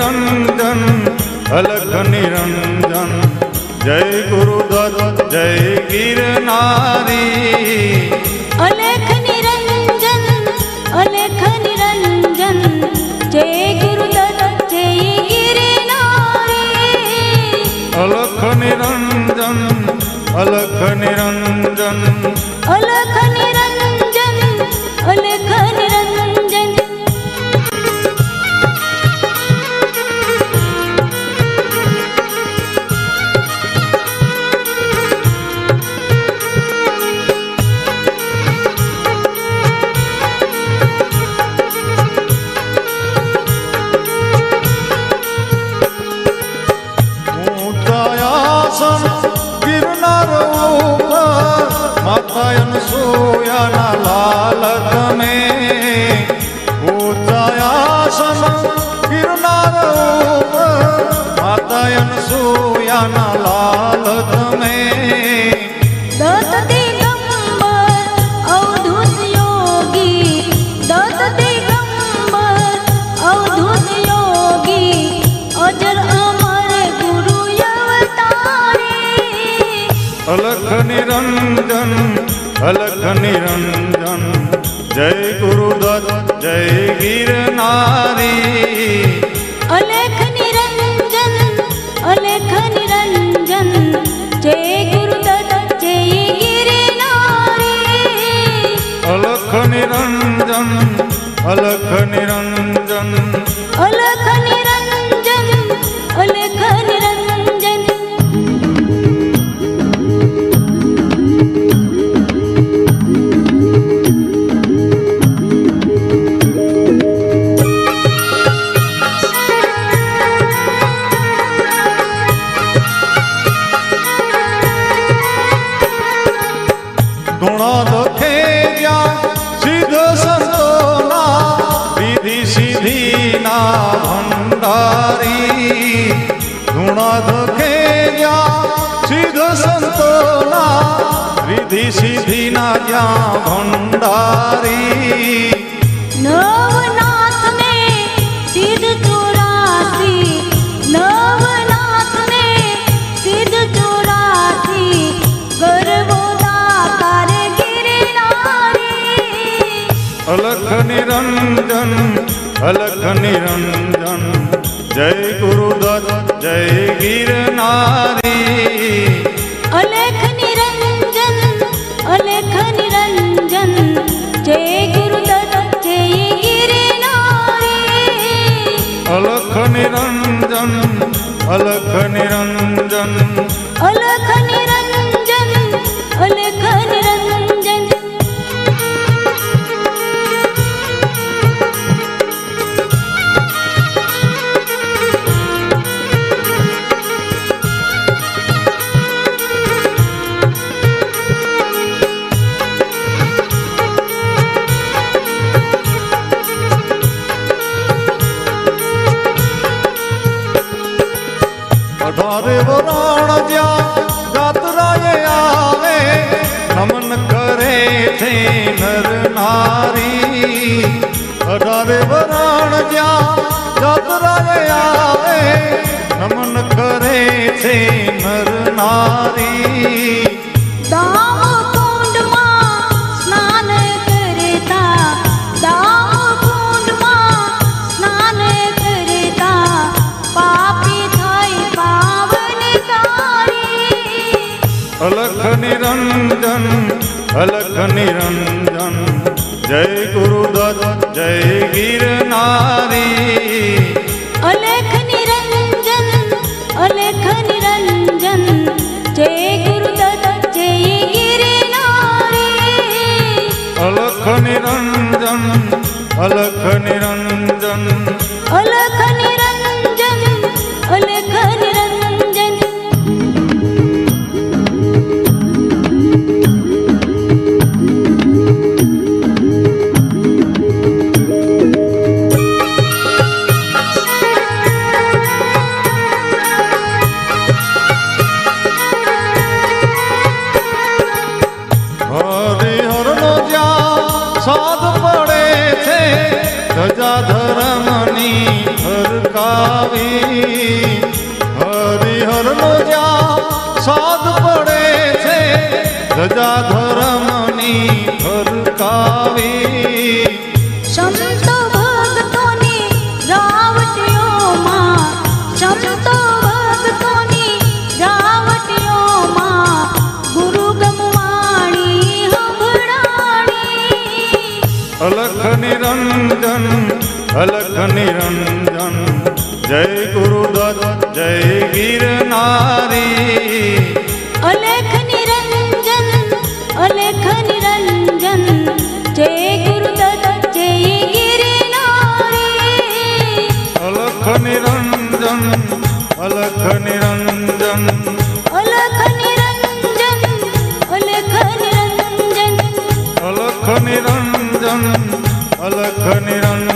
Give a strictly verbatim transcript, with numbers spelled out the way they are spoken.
निरंजन अलख निरंजन जय गुरुदत्त जय गिरनारी। अलख निरंजन अलख निरंजन जय गुरुदत्त जय गिरनारी। अलख निरंजन अलख निरंजन अलख निरंजन अलख निरंजन। माता अनसूया ना लालत में ऊंचा आसन गिरनार माता अनसूया ना लालत में। दत्त दिगंबर अवधूत योगी दत्त दिगंबर अवधूत योगी अजर अमर गुरु अवतारी। अलख निरंजन अलख निरंजन जय गुरुदत्त जय गिरनारी। अलख निरंजन अलख निरंजन जय गुरुदत्त जय गिरनारी। अलख निरंजन अलख निरंजन अलख निरंजन अलख निरंजन। गुणा दुखे जा सिद्ध संतोना विधि सिद्धि ना भंडारी। गुणा दुखे जा सिद्ध संतोना विधि सिद्धि ना जा भंडारी। नवनाथ ने सिद्ध चौरासी नवनाथ ने सिद्ध चौरासी गर्भोदाकार गिरनारी। अलख निरंजन अलख निरंजन जय गुरुदत्त जय गिरनारी। अलख निरंजन अलख निरंजन जय गुरुदत्त जय गिरनारी। अलख निरंजन अलख निरंजन अलख निरंजन अलख निरंजन। अठारे वराण ज्या यात्राए आवे नमन करे थे नर नारी। अठारे वराण ज्या यात्राए आवे नमन करे थे नर नारी। दाम कुंड मां स्नान करता दाम कुंड मां स्नान करता पापी थाई पावनकारी। अलख निरंजन अलख निरंजन जय गुरुदत्त जय गिरनारी। अलख निरंजन अलख निरंजन जय गुरुदत्त जय गिरनारी। अलख निरंजन अलख निरंजन अलख निरंजन अलख निरंजन। ધજા ધર્મની ફરકાવી સંતો ભક્તોની રાવટીઓમાં સંતો ભક્તોની રાવટીઓમાં ગુરુ ગમવાણી હંભળાણી અલખ નિરંજન અલખ નિરંજન જય ગુરુદત્ત જય ગિરનારી અલેખ નિરંજન અલેખ નિરંજન જય ગુરુદત્ત જય ગિરનારી અલખ નિરંજન અલખ નિરંજન અલખ નિરંજન અલખ નિરંજન અલખ નિરંજન અલખ નિરંજન